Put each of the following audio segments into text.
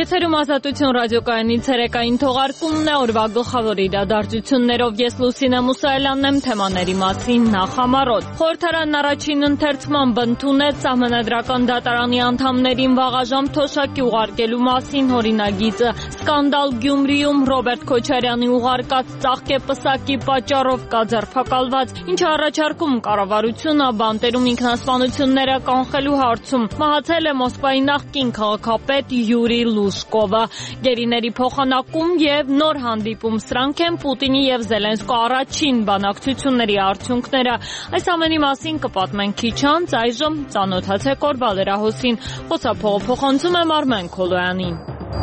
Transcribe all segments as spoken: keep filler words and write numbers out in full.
Եթերում Ազատություն ռադիոկայանի ցերեկային թողարկումն է, օրվա գլխավոր իրադարձություններով ես Լուսինե Մուսայելյանն եմ, թեմաների մասին նախամարոտ։ Խորհրդարանն առաջին ընթերցման ընդունեց Սահմանադրական դատարանի անդամներին վաղաժամ թոշակի ուղարկելու մասին օրինագիծը։ Սկանդալ Գյումրիում Ռոբերտ Քոչարյանի ուղարկած ծաղկեպսակի պատճառով կա ձերբակալված, ինչը առաջարկում կառավարությունը բանտերում ինքնասպանությունները կանխելու հարցում։ Մահացել է Մոսկվայի նախկին քաղաքապետ Յուրի Լուշկովը։ Գերիների փոխանակում եւ նոր հանդիպում սրանք են Պուտինի եւ Զելենսկու առաջին բանակցությունների արդյունքները։ Այս ամենի մասին կպատմենք քիչ անց, այժմ ծանոթացեք օրվա լրահոսին։ Խոսափողը փոխանցում եմ Արմեն Քոլոյանին։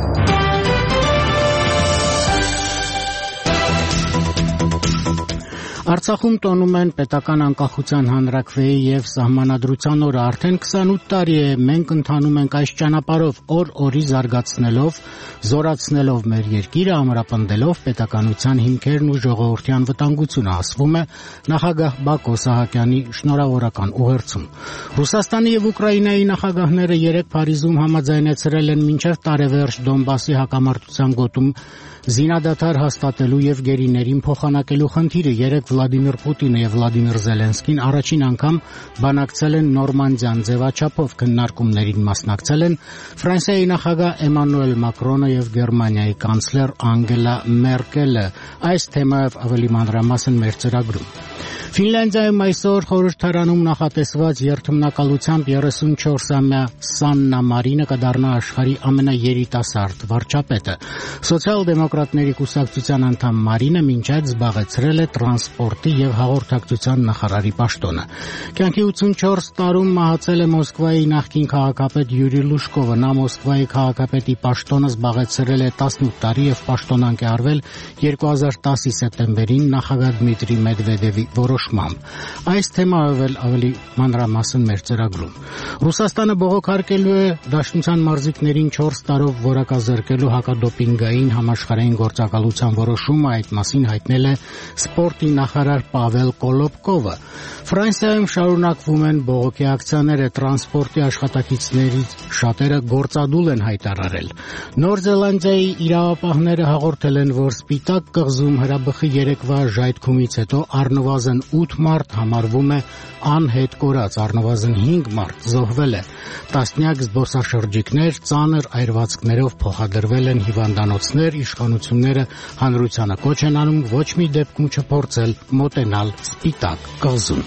Արցախում տոնում են պետական անկախության հանրաքվեի եւ սահմանադրության օրը արդեն քսանութ տարի է մենք ընթանում ենք այս ճանապարհով օր օրի զարգացնելով, զորացնելով մեր երկիրը, ամրապնդելով պետականության հիմքերն ու ժողովրդյան վտանգությունը, ասվում է նախագահ Բակո Սահակյանի շնորհավորական ուղերձում։ Ռուսաստանի եւ Ուկրաինայի նախագահները երեկ Փարիզում համաձայնեցրել են մինչև տարեվերջ Դոնբասի հակամարտության գոտում զինադադար հաստատելու եւ գերիներին փոխանակելու խնդիրը։ Երեկ Վլադիմիր Պուտինը եւ Վլադիմիր Զելենսկին առաջին անգամ բանակցել են Նորմանդիան ձևաչափով, քննարկումներին մասնակցել են Ֆրանսիայի նախագահ Էմանուել Մակրոնը եւ Գերմանիայի կանցլեր Անգելա Մերկելը։ Այս թեմայով ավելի մանրամասն մեր ծրագրում։ Ֆինլանդիայում այսօր խորհրդարանում նախատեսված երթմնակալությամբ երեսունչորսամյա Սաննա Մարինը կդառնա աշխարհի ամենաերիտասարդ վարչապետը։ Սոցիալ-դեմոկրատների կուսակցության անդամ Մարինը մինչ այդ զբաղեցրել է տրանսպորտի եւ հաղորդակցության նախարարի պաշտոնը։ Կյանքի ութսունչորս տարում մահացել է Մոսկվայի նախկին քաղաքապետ Յուրի Լուշկովը։ Նա Մոսկվայի քաղաքապետի պաշտոնը զբաղեցրել է տասնութ տարի եւ պաշտոնանկ է արվել երկու հազար տասի սեպտեմբերին նախագահ Դմիտրի Մեդվեդևի որոշմամբ։ Այս թեմայով էլ ավելի մանրամասն մեր ծրագրում։ Ռուսաստանը բողոքարկելու է Դաշնության մարզիկներին չորս տարով որակազրկելու հակադոպինգային համաշխարհային գործակալության որոշումը, այդ մասին հայտնել է սպորտի նախարար Պավել Կոլոբկովը։ Ֆրանսիայում շարունակվում են բողոքի ակցիաները, տրանսպորտի աշխատակիցներից շատերը գործադուլ են հայտարարել։ Նոր Զելանդիայի իրավապահները հաղորդել են, որ Սպիտակ կղզում հրաբխի երեկվա ժայթքումից հետո առնվազն ութ մարդ համարվում է անհետ կորած, առնվազն հինգ մարդ զոհվել է։ Տասնյակ զբոսաշրջիկներ ծանր այրվածքներով փոխադրվել են հիվանդանոցներ, իշխանությունները հանրությանը կոչ են անում ոչ մի դեպքում չփորձել մոտենալ Սպիտակ կղզուն։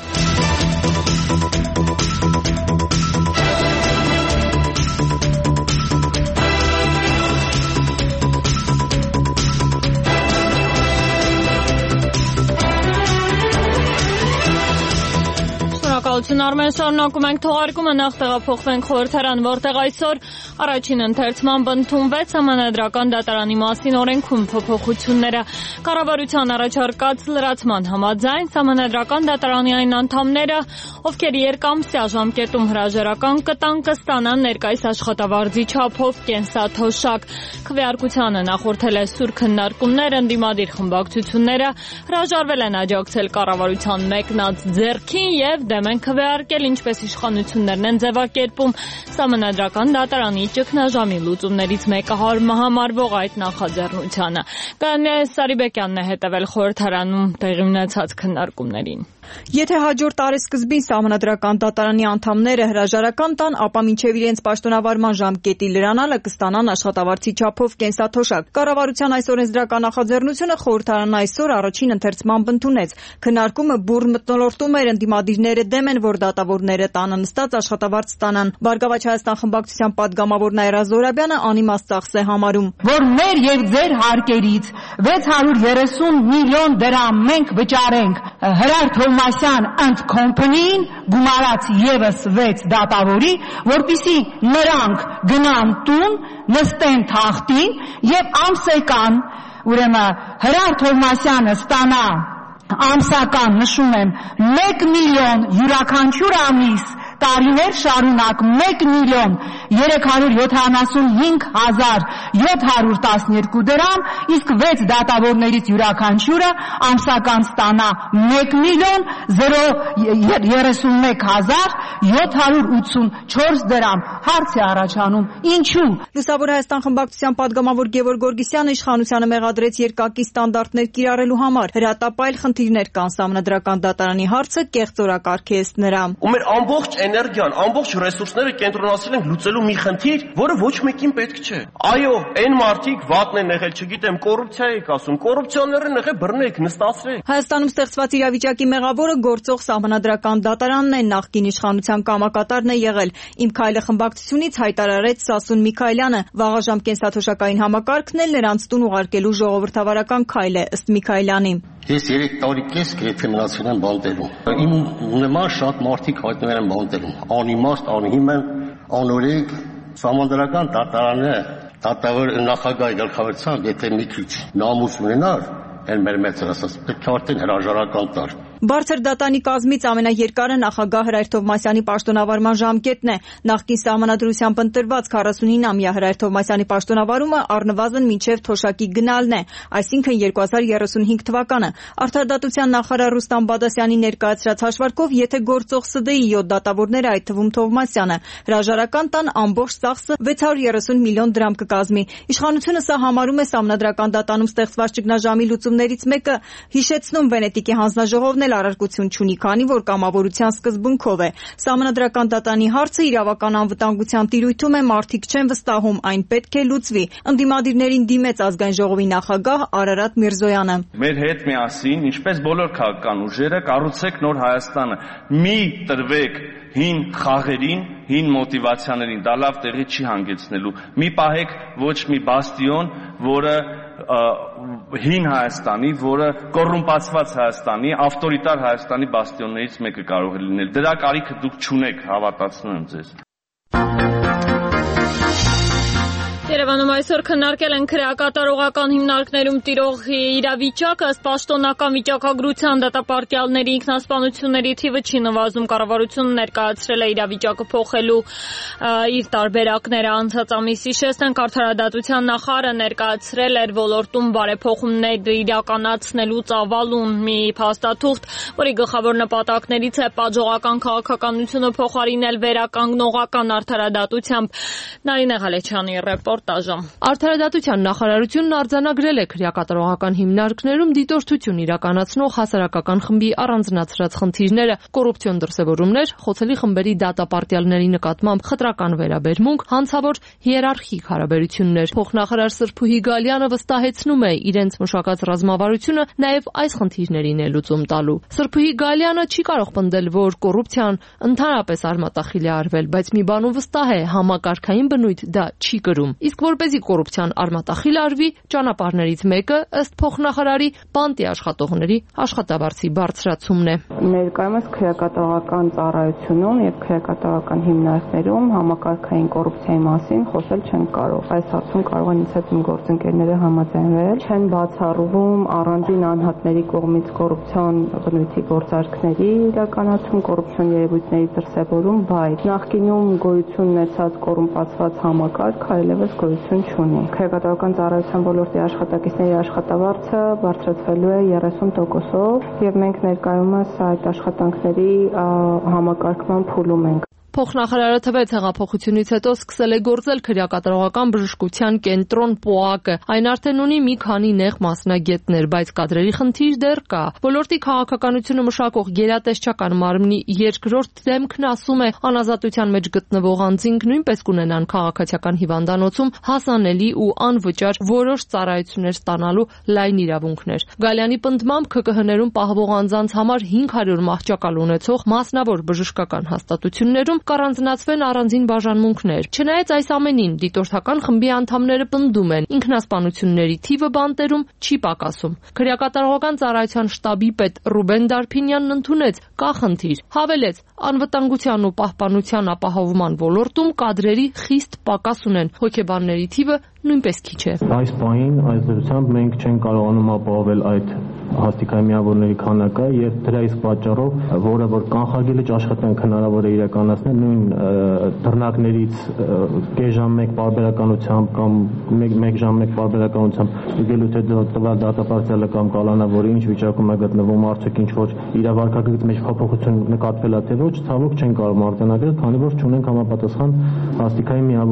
Արմեն, շարունակում ենք թողարկումը, նախ տեղափոխվենք խորհրդարան, որտեղ այսօր առաջին ընթերցման ընդունվեց Սահմանադրական դատարանի մասին օրենքում փոփոխությունները։ Կառավարության առաջարկած լրացման համաձայն Սահմանադրական դատարանի այն անդամները, ովքեր երկամսյա ժամկետում հրաժարական կտան, կստանան ներկայիս աշխատավարձի չափով կենսաթոշակ։ Քվեարկությանը նախորդել է սուր քննարկումներ, ընդդիմադիր խմբակցությունները հրաժարվել են աջակցել կառավարության մեկնած ձեռքին եւ դեմ են քվեարկել, ինչպես իշխանություններն են ձևակերպում Սահմանադրական դատարանի ճգնաժամի լուծումներից մեկը համարվող այդ նախաձեռնությանը։ Գայանե Սարիբեկյանն է հետևել խորհրդարանում տեղի ունեցած քննարկումներին։ Եթե հաջորդ տարեսկզբին Սահմանադրական դատարանի անդամները հրաժարական տան, ապա մինչև իրենց պաշտոնավարման ժամկետի լրանալը կստանան աշխատավարձի չափով կենսաթոշակ։ Կառավարության այս օրենսդրական նախաձեռնությունը խորհրդարանն այսօր առաջին ընթերցմամբ ընդունեց։ Քննարկումը բուռն մթնոլորտում էր, ընդդիմադիրները դեմ են, որ դատավորները տանը նստած աշխատավարձ ստանան։ Բարգավաճ Հայաստան խմբակցության պատգամավոր Նաիրա Զոհրաբյանը անիմաստ ծախս է համարում, որ մեր եւ ձեր հարկերից վեց հարյուր երեսուն միլիոն դրամ մենք վճարենք Հրար Թովմասյան and Company-ին գումարած եւս վեց դատավորի, որպիսի նրանք գնան տուն, նստեն թախտին եւ ամսական, ուրեմն Հրար Թովմասյանը ստանա ամսական, նշում եմ, մեկ միլիոն յուրաքանչյուր ամիս տարիներ շարունակ մեկ միլիոն երեք հարյուր յոթանասունհինգ հազար յոթ հարյուր տասներկու դրամ, իսկ վեց դատավորներից յուրաքանչյուրը ամսական ստանա մեկ միլիոն զրո երեսունմեկ հազար յոթ հարյուր ութսունչորս դրամ։ Հարց է առաջանում, ինչու։ Լուսավոր Հայաստան խմբակցության падգամավոր Գևորգ Գորգիսյանը իշխանությանը մեղադրեց երկակի ստանդարտներ կիրառելու համար։ Հրատապայլ խնդիրներ կան, Սահմանադրական դատարանի հարցը կեղծորակարգ է ըստ նրա։ Ու մեր ամբողջ էներգիան, ամբողջ ռեսուրսները կենտրոնացրել ենք լուծելու մի խնդիր, որը ոչ մեկին պետք չէ։ Այո, այն մարդիկ վատն են եղել, չգիտեմ, կոռուպցիա եք ասում, կոռուպցիոներն եղել, բռնեք, նստացրեք։ Հայաստանում ստեղծված իրավիճակի մեղավորը գործող Սահմանադրական դատարանն է, նախկին իշխանության կամակատարն է եղել։ Իմ քայլը խմբակցությունից հայտարարեց Սասուն Միքայելյանը։ Վաղաժամ կենսաթոշակային համակարգն էլ նրանց տուն ուղարկելու ժողովրդավարական քայլ է, ըստ Միքայելյանի։ Ես երեք տարի կես գրեթե մնացել եմ բանտերում։ Իմ նման շատ մարդիկ հայտնվել են բանտերում։ Անիմաստ, անհիմն, անօրեկ, Սահմանադրական դատարանը դատավոր նախագահի գլխավորությամբ, եթե մի քիչ նամուս ունենար, այն մեր մեծը ասած, պետք է արդեն հրաժարական տար։ Բարձր դատանի կազմից ամենաերկարը նախագահ Հրայր Թովմասյանի պաշտոնավարման ժամկետն է։ Նախկին Սահմանադրությամբ ընտրված քառասունինամյա Հրայր Թովմասյանի պաշտոնավարումը առնվազն մինչև թոշակի գնալն է, այսինքն երկու հազար երեսունհինգ թվականը։ Արդարադատության նախարար Ռուստամ Բադասյանի ներկայացրած հաշվարկով, եթե գործող Ս Դ ի յոթ դատավորները, այդ թվում Թովմասյանը, հրաժարական տան, ամբողջ ծախսը վեց հարյուր երեսուն միլիոն դրամ կկազմի։ Իշխանությունը սա համարում է Սահմանադրական դատանում ստեղծված ճգնաժամի լուծումներից մեկը, հիշեցնում Վենետիկի հանձնաժողովն էլ առարկություն չունի, քանի որ կամավորության սկզբունքով է։ Սահմանադրական դատանի հարցը իրավական անվտանգության տիրույթում է, մարդիկ չեն վստահում, այն պետք է լուծվի։ Ընդդիմադիրներին դիմեց Ազգային ժողովի նախագահ Արարատ Միրզոյանը։ Մեր հետ միասին, ինչպես բոլոր քաղաքական ուժերը, կառուցեք նոր Հայաստանը։ Մի տրվեք հին խաղերին, հին մոտիվացիաներին, դա լավ տեղի չի հանգեցնելու։ Մի պահեք ոչ մի բաստիոն, որը հին Հայաստանի, որը կոռումպացված Հայաստանի, ավտորիտար Հայաստանի բաստիոններից մեկը կարող է լինել։ Դրա կարիքը դուք չունեք, հավատացնում եմ ձեզ։ Երևանում այսօր քննարկել են քրեակատարողական հիմնարկներում տիրող իրավիճակը, ըստ պաշտոնական վիճակագրության դատապարտյալների ինքնասպանությունների թիվը չի նվազում։ Կառավարությունը ներկայացրել է իրավիճակը փոխելու իր տարբերակները անցած ամիսի շեստենք արդարադատության նախարարը ներկայացրել էր ոլորտում բարեփոխումներ իրականացնելու ծավալուն մի փաստաթուղթ, որի գլխավոր նպատակներից է պատժողական քաղաքականությունը փոխարինել վերականգնողական արդարադատությամբ։ Նարինե Ղալեչյանի ռեպորտ Արդարադատության նախարարությունն արձանագրել է քրեակատարողական հիմնարկներում դիտորդություն իրականացնող հասարակական խմբի առանձնացրած խնդիրները, կոռուպցիոն դրսևորումներ, խոցելի խմբերի դատապարտյալների նկատմամբ խտրական վերաբերմունք, հանցավոր հիերարխիկ հարաբերություններ։ Փոխնախարար Սրփուհի Գալյանը վստահեցնում է, իրենց մշակած ռազմավարությունը նաև այս խնդիրներին է լուծում տալու։ Սրփուհի Գալյանը չի կարող պնդել, որ կոռուպցիան ընդհանրապես արմատախիլ է արվել, բայց մի բանում վստահ է, համակարգային բնույթ դա չի կրում։ Իսկ որպեսզի կոռուպցիան արմատախիլ արվի, ճանապարհներից մեկը, ըստ փոխնախարարի, բանտի աշխատողների աշխատավարձի բարձրացումն է։ Ներկայումս քրեակատարողական ծառայությունում եւ քրեակատարողական հիմնարկներում համակարգային կոռուպցիայի մասին խոսել չեն կարող։ Այս հարցում կարող են ինձ հետ իմ գործընկերները համաձայնվել։ Չեն բացառվում առանձին անհատների կողմից կոռուպցիոն բնույթի գործարքների իրականացում, կոռուպցիոն երևույթների դրսևորում, բայց նախկինում գոյություն ունեցած կոռումպացված համակարգ այլևս գոյություն չունի։ Քրեակատարողական ծառայության ոլորտի աշխատակիցների աշխատավարձը բարձրացվելու է երեսուն տոկոսով եւ մենք ներկայումս այդ աշխատանքների համակարգման փուլում ենք։ Փոխնախարարը թվեց հեղափոխությունից հետո սկսել է գործել քրեակատարողական բժշկության կենտրոն ՊՕԱԿ-ը։ Այն արդեն ունի մի քանի նեղ մասնագետներ, բայց կադրերի խնդիր դեռ կա։ Ոլորտի քաղաքականությունը մշակող գերատեսչական մարմնի երկրորդ դեմքն ասում է, անազատության մեջ գտնվող անձինք նույնպես կունենան քաղաքացիական հիվանդանոցում հասանելի ու անվճար որոշ ծառայություններ ստանալու լայն իրավունքներ։ Գալյանի պնդմամբ K K H-ներում պահվող անձանց համար հինգ հարյուր մահճակալ ունեցող մասնավոր բժշկական հաստատություններում կառանձնացվեն առանձին բաժանմունքներ։ Չնայած այս ամենին, դիտորդական խմբի անդամները պնդում են, ինքնասպանությունների թիվը բանտերում չի պակասում։ Քրեակատարողական ծառայության շտաբի պետ Ռուբեն Դարփինյանն ընդունեց, կա խնդիր։ Հավելեց, անվտանգության ու պահպանության ապահովման ոլորտում կադրերի խիստ պակաս ունեն, հոգեբանների թիվը նույնպես քիչ է։ Այս պահին այս դրությամբ մենք չենք կարողանում ապահովել այդ հաստիկային միավորների քանակը եւ դրա իսկ պատճառով, որը որ կանխարգելիչ աշխատանք հնարավոր է իրականացնել նույն դռնակներից կես ժամ մեկ պարբերականությամբ կամ մեկ ժամ մեկ պարբերականությամբ ելույթ է տվյալ դատապարտյալը կամ կալանավորը ինչ վիճակում է գտնվում, արդյոք ինչ որ իրավարքագծի մեջ փոփոխություն նկատվել է թե ոչ, ցավոք չենք կարող արձանագրել, քանի որ չունենք համապատասխան հաստիկային միավոր։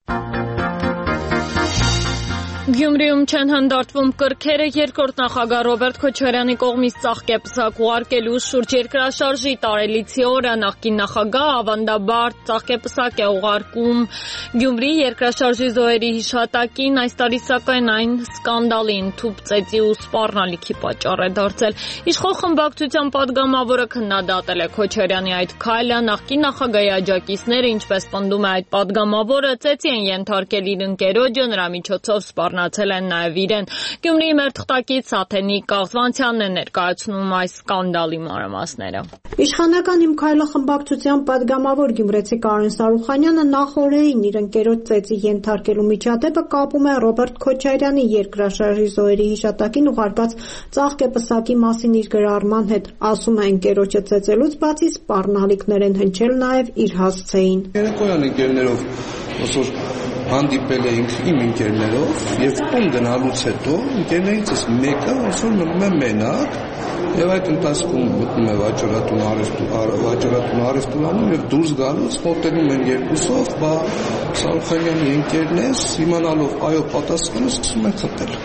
Գյումրիում չեն հանդարտվում կրքերը երկրորդ նախագահ Ռոբերտ Քոչարյանի կողմից ծաղկեպսակ ուղարկելու շուրջ երկրաշարժի տարելիցի օրը նախկին նախագահ ավանդաբար ծաղկեպսակ է ուղարկում Գյումրի երկրաշարժի զոհերի հիշատակին, այս տարի սակայն այն սկանդալին թուփ ծեծի ու սպառնալիքի պատճառ է դարձել։ Իշխող խմբակցության պատգամավորը քննադատել է Քոչարյանի այդ քայլը, նախկին նախագահի աջակիցները, ինչպես պնդում է այդ պատգամավորը, ծեծի են ենթարկել իր ընկերոջը, նրա միջոցով սպառնացել են նաև իրեն։ Գյումրիի մեր թղթակից Աթենիկ Կաղզվանցյանն է ներկայացնում այս սկանդալի մանրամասները։ Իշխանական Իմ քայլը խմբակցության պատգամավոր գյումրեցի Կարեն Սարուխանյանը նախորդին իր ընկերոջ ծեծի ենթարկելու միջադեպը կապում է Ռոբերտ Քոչարյանի երկրաշարժի զոհերի հիշատակին ուղարկած ծաղկեպսակի մասին իր գրառման հետ։ Ասում է, ընկերոջը ծեծելուց բացի սպառնալիքներ են հնչել նաև իր հասցեին։ Երեկոյան ընկերներով ոսոր հանդիպել էինք իմ ընկերներով եւ տուն գնալուց հետո ընկերներիցս մեկը ոսոր մնում է մենակ եւ այդ ընթացքում մտնում է վաճառատուն վաճառատուն արեստորանում եւ դուրս գալուց մոտենում են երկուսով, բա Սարուխանյանի ընկերներս իմանալով այո պատասխանը սկսում են խտել։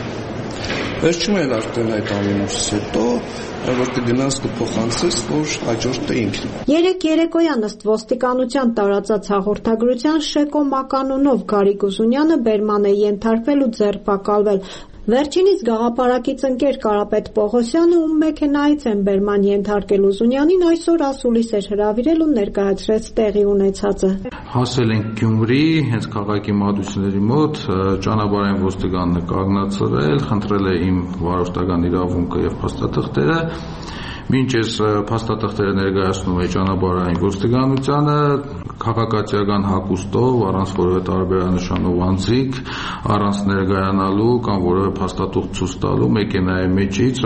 Վերջում էլ արդեն այդ ամենից հետո որ կգնաս կփոխանցես, որ հաջորդը ինքն։ Երեք երեկոյան ըստ ոստիկանության տարածած հաղորդագրության Շեկո Մականունով Գարիկ Ուզունյանը բերման է ենթարկվել ու ձերբակալվել։ Վերջինիս գաղափարակից ընկեր Կարապետ Պողոսյանը, ում մեքենայից են բերման ենթարկել Ուզունյանին, այսօր ասուլիս էր հրավիրել ու ներկայացրեց տեղի ունեցածը։ Հասել ենք Գյումրի, հենց քաղաքի մատուցների մոտ, ճանապարհային ոստիկանն է կանգնացրել, խնդրել է իմ վարորդական իրավունքը եւ փաստաթղթերը։ Մինչ ես փաստաթղթերը ներկայացնում էի ճանապարհային ոստիկանությանը, քաղաքացիական հագուստով, առանց որևէ տարբերանշանով անձիկ, առանց ներկայանալու կամ որևէ փաստաթուղթ ցույց տալու մեքենայի մեջից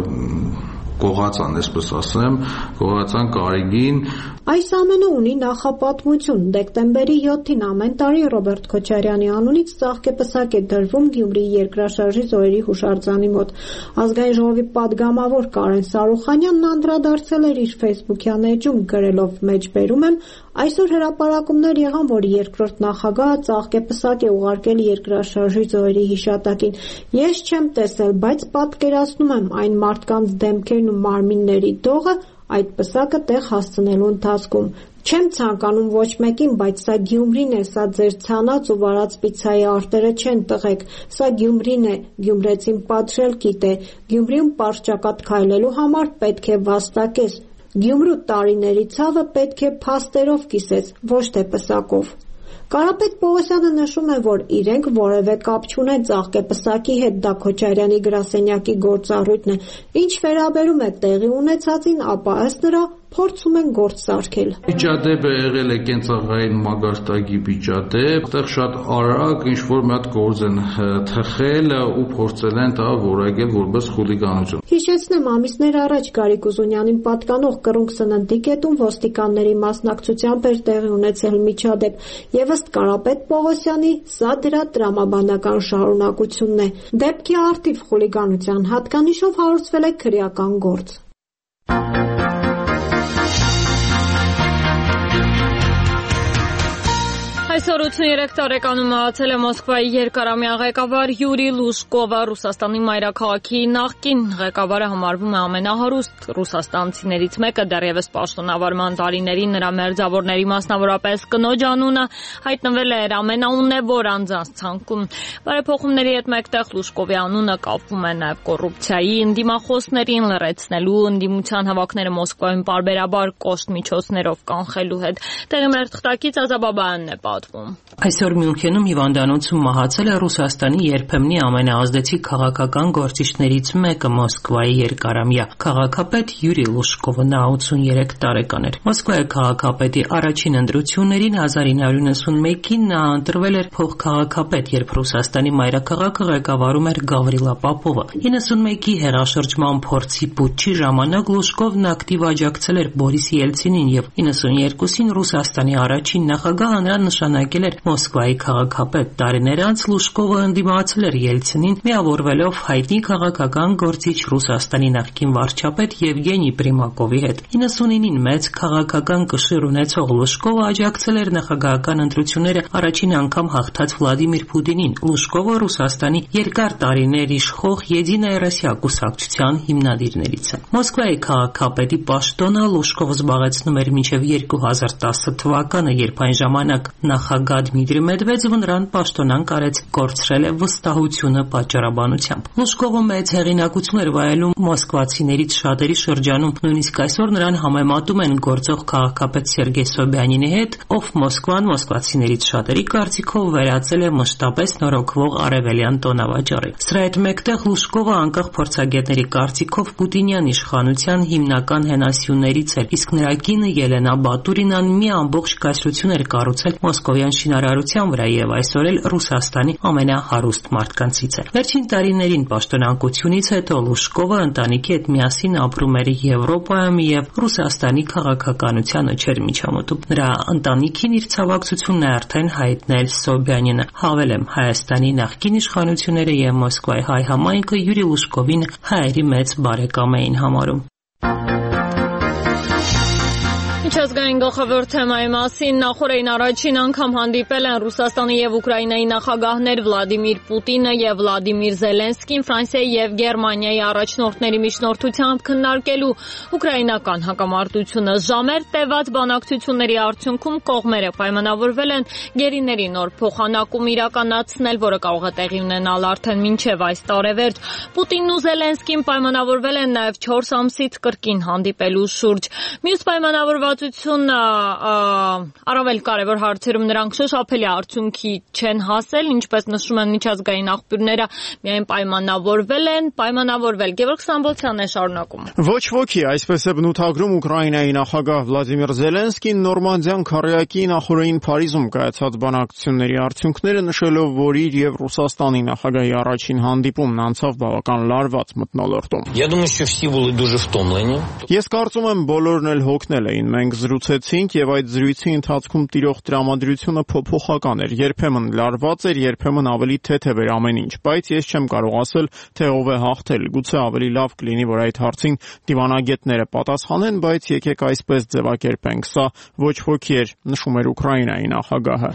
կողացան, այսպես ասեմ, կողացան Կարիգին։ Այս ամենը ունի նախապատմություն։ Դեկտեմբերի յոթին ամեն տարի Ռոբերտ Քոչարյանի անունից ծաղկեպսակ է դրվում Գյումրիի երկրաշարժի զոհերի հուշարձանի մոտ։ Ազգային ժողովի պատգամավոր Կարեն Սարուխանյանն անդրադարձել էր իր ֆեյսբուքյան էջում, գրելով մեջբերում եմ. այսօր հրապարակումներ եղան, որ երկրորդ նախագահը ծաղկեպսակ է ուղարկել երկրաշարժի զոհերի հիշատակին։ Ես չեմ տեսել, բայց պատկերացնում եմ այն մարդկանց դեմքերն ու մարմինների դողը այդ պսակը տեղ հասցնելու ընթացքում։ Չեմ ցանկանում ոչ մեկին, բայց սա Գյումրին է, սա ձեր ցանած ու վարած պիցցայի արտերը չեն տղեկ, սա Գյումրին է, գյումրեցին պատժել գիտե, Գյումրիում պարզ-ճակատ քայլելու համար պետք է վաստակես, Գյումրու տարիների ցավը պետք է փաստերով կիսես, ոչ թե պսակով։ Կարապետ Պողոսյանը նշում է, որ իրենք որևէ կապ չունեն ծաղկեպսակի հետ, դա Քոչարյանի գրասենյակի գործառույթն է։ Ինչ վերաբերում է տեղի ունեցածին, ապա ըստ նրա փորձում են գործ սարքել։ Միջադեպը եղել է կենցաղային մագարտակի միջադեպ, այդտեղ շատ արագ ինչ-որ մի հատ գործ են թխել ու փորձել են դա որակել որպես խուլիգանություն։ Հիշեցնեմ, ամիսներ առաջ Գարիկ Ուզունյանին պատկանող կռունկ սննդի կետում ոստիկանների մասնակցությամբ էր տեղի ունեցել միջադեպ, եւ ըստ Կարապետ Պողոսյանի, սա դրա տրամաբանական շարունակությունն է։ Դեպքի առթիվ խուլիգանության հատկանիշով հարուցվել է քրեական գործ։ Այսօր ութսուներեք տարեկանում մահացել է Մոսկվայի երկարամյա ղեկավար Յուրի Լուշկովը, Ռուսաստանի մայրաքաղաքի նախկին ղեկավարը համարվում է ամենահարուստ ռուսաստանցիներից մեկը, դեռևս պաշտոնավարման տարիներին նրա մերձավորների, մասնավորապես կնոջ անունը հայտնվել է ամենաունևոր անձանց ցանկում։ Բարեփոխումների հետ մեկտեղ Լուշկովի անունը կապվում է նաև կոռուպցիայի, ընդդիմախոսներին լռեցնելու, ընդդիմության հավաքները Մոսկվայում պարբերաբար կոշտ միջոցներով կանխելու հետ։ Տեղի մեր թղթակից Ազաբաբայանն է պատմում։ նկատվում։ Այսօր Մյունխենում հիվանդանոցում մահացել է Ռուսաստանի երբեմնի ամենաազդեցիկ քաղաքական գործիչներից մեկը, Մոսկվայի երկարամյա քաղաքապետ Յուրի Լուշկովը, նա ութսուներեք տարեկան էր։ Մոսկվայի քաղաքապետի առաջին ընտրություններին հազար ինը հարյուր նվաթմեկին նա ընտրվել էր փոխքաղաքապետ, երբ Ռուսաստանի մայրաքաղաքը ղեկավարում էր Գավրիլա Պապովը։ իննսունմեկի հեղաշրջման փորձի պուտչի ժամանակ Լուշկովն ակտիվ աջակցել էր Բորիս Ելցինին եւ իննսունյերկուսին Ռուսաստանի առաջին նախագահը նրան նշանակել էր Մոսկվայի քաղաքապետ։ Տարիներ անց Լուշկովը ընդդիմացել էր Ելցինին, միավորվելով հայտնի քաղաքական գործիչ Ռուսաստանի նախկին վարչապետ Եվգենի Պրիմակովի հետ։ իննսունինին մեծ քաղաքական կշիռ ունեցող Լուշկովը աջակցել էր նախագահական ընտրությունները առաջին անգամ հաղթած Վլադիմիր Պուտինին։ Լուշկովը Ռուսաստանի երկար տարիներ իշխող Եդինայա Ռոսիա կուսակցության հիմնադիրներից է։ Մոսկվայի քաղաքապետի պաշտոնը Լուշկովը զբաղեցնում էր մինչև երկու հազար տասը թվականը, երբ այն ժամանակ նախագահ Դմիտրի Մեդվեդևը նրան պաշտոնանկ արեց, կորցրել է վստահությունը պատճառաբանությամբ։ Լուշկովը մեծ հեղինակություն էր վայելում մոսկվացիներից շատերի շրջանում, նույնիսկ այսօր նրան համեմատում են գործող քաղաքապետ Սերգեյ Սոբյանինի հետ, ով Մոսկվան մոսկվացիներից շատերի կարծիքով վերածել է մշտապես նորոգվող արևելյան տոնավաճառի։ Սրա հետ մեկտեղ Լուշկովը անկախ փորձագետների կարծիքով Պուտինյան իշխանության հիմնական հենասյուներից էր, իսկ նրա կինը Ելենա Բատուրինան մի ամբողջ կայսրություն էր կառուցել մոսկովյան շինարարության վրա եւ այսօր էլ Ռուսաստանի ամենահարուստ մարդկանցից է։ Վերջին տարիներին պաշտոնանկությունից հետո Լուշկովը ընտանիքի հետ միասին ապրում էր Եվրոպայում եւ Ռուսաստանի քաղաքականությանը չէր միջամտում։ Նրա ընտանիքին իր ցավակցությունն է արդեն հայտնել Սոբյանինը։ Հավելեմ, Հայաստանի նախկին իշխանությունները եւ Մոսկվայի հայ համայնքը Յուրի Լուշկովին հայերի մեծ բարեկամ էին համարում։ Միջազգային գլխավոր թեմայի մասին նախորդին առաջին անգամ հանդիպել են Ռուսաստանի եւ Ուկրաինայի նախագահներ Վլադիմիր Պուտինը եւ Վլադիմիր Զելենսկին Ֆրանսիայի եւ Գերմանիայի առաջնորդների միջնորդությամբ քննարկելու ուկրաինական հակամարտությունը։ Ժամեր տևած բանակցությունների արդյունքում կողմերը պայմանավորվել են գերիների նոր փոխանակում իրականացնել, որը կարող է տեղի ունենալ արդեն մինչեւ այս տարեվերջ։ Պուտինն ու Զելենսկին պայմանավորվել են նաեւ չորս ամսից կրկին հանդիպելու շուրջ։ Մյուս պայմանավորված առավել կարևոր հարցերում նրանք շոշափելի արդյունքի չեն հասել, ինչպես նշում են միջազգային աղբյուրները, միայն պայմանավորվել են, պայմանավորվել։ Գևորգ Ստամբոլցյանն է շարունակում։ Ոչ ոքի, այսպես է բնութագրում Ուկրաինայի նախագահ Վլադիմիր Զելենսկին Նորմանդիան քառյակի նախօրեին Փարիզում կայացած բանակցությունների արդյունքները, նշելով, որ իր եւ Ռուսաստանի նախագահի առաջին հանդիպումն անցավ բավական լարված մթնոլորտում։ Ես կարծում եմ բոլորն էլ հոգնել էին։ Մենք զրուցեցինք եւ այդ զրույցի ընթացքում տիրող տրամադրությունը փոփոխական էր, երբեմն լարված էր, երբեմն ավելի թեթև էր ամեն ինչ, բայց ես չեմ կարող ասել, թե ով է հաղթել։ Գուցե ավելի լավ կլինի, որ այդ հարցին դիվանագետները պատասխանեն, բայց եկեք այսպես ձևակերպենք, սա ոչ ոքի էր, նշում էր Ուկրաինայի նախագահը։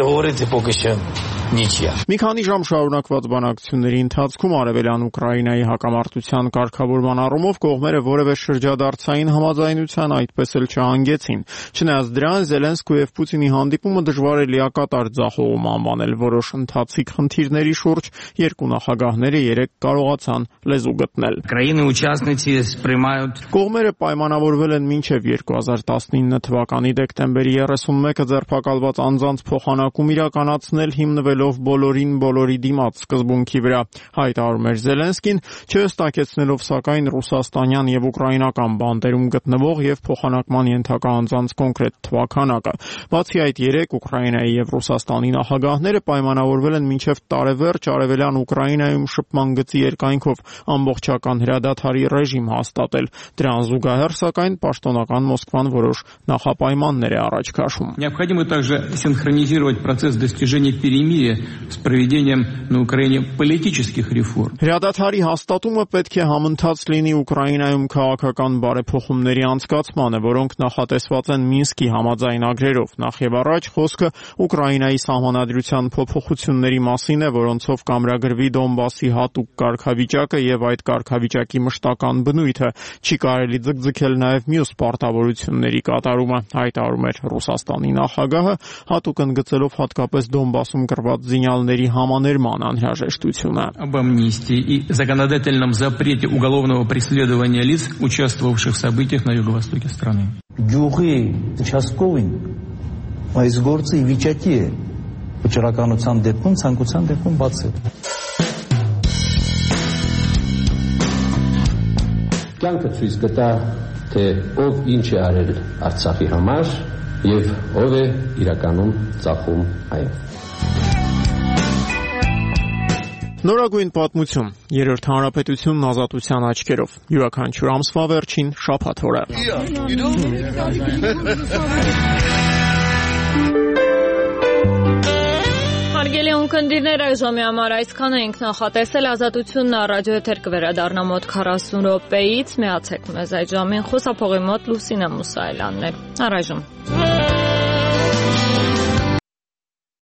Մի քանի ժամ շարունակված բանակցությունների ընթացքում արևելյան Ուկրաինայի հակամարտության կարգավորման առումով կողմերը որևէ շրջադարձային համաձայնության այդպես էլ չհանգեցին։ Չնայած դրան, Զելենսկու եւ Պուտինի հանդիպումը դժվար է լիակատար ձախողում անվանել, որոշ ընթացիկ խնդիրների շուրջ երկու նախագահները երեկ կարողացան լեզու գտնել։ Կողմերը պայմանավորվել են մինչև երկու հազար տասնինը թվականի դեկտեմբերի երեսունմեկը ձերբակալված անձանց փոխանակում իրականացնել հիմնվելով բոլորին բոլորի դիմաց սկզբունքի վրա, հայտարարում էր Զելենսկին, չհստակեցնելով սակայն ռուսաստանյան եւ ուկրաինական բանտերում գտնվող եւ փոխանակման ենթակա անձանց կոնկրետ թվականակը։ Բացի այդ, երեք Ուկրաինայի եւ Ռուսաստանի նախագահները պայմանավորվել են մինչև տարեվերջ արևելյան Ուկրաինայում շփման գծի երկայնքով ամբողջական հրադադարի ռեժիմ հաստատել։ Դրան զուգահեռ, սակայն, պաշտոնական Մոսկվան որոշ նախապայմաններ է առաջ քաշում։ Необходимо также синхронизировать процесс достижения перемирия с проведением на Украине политических реформ. Հրադադարի հաստատումը պետք է համընթաց լինի Ուկրաինայում քաղաքական բարեփոխումների անցկացմանը, որոնք նախատեսված են Մինսկի համաձայնագրերով։ Նախ եւ առաջ խոսքը Ուկրաինայի սահմանադրության փոփոխությունների մասին է, որոնցով կամրագրվի Դոնբասի հատուկ կարգավիճակը եւ այդ կարգավիճակի մշտական բնույթը։ Չի կարելի ձգձգել նաեւ մյուս պարտավորությունների կատարումը, հայտարարում էր Ռուսաստանի նախագահը, հատուկ ընդգծելով հատկապես Դոնբասում կրված զինյալների համաներման անհրաժեշտությունը։ Об амнистии и законодательном запрете уголовного преследования лиц, участвовавших в событиях на юго-востоке страны. Գյուղի, участковый Այս գործը ի վիճակի է վճռականության դեպքում, ցանկության դեպքում բացել։ Կյանքը ցույց կտա, թե ով ինչ է արել Արցախի համար եւ ով է իրականում ծախում այն։ Նորագույն պատմություն, երրորդ հանրապետությունն ազատության աչքերով, յուրաքանչյուր ամսվա վերջին շաբաթօրը։ Հարգելի ունկնդիրներ, այժմի համար այսքան էինք նախատեսել, ազատությունն ռադիոեթեր կվերադառնա մոտ քառասուն րոպեից, միացեք մեզ այդ ժամին, խոսափողի մոտ Լուսինե Մուսայելյանն է, առայժմ։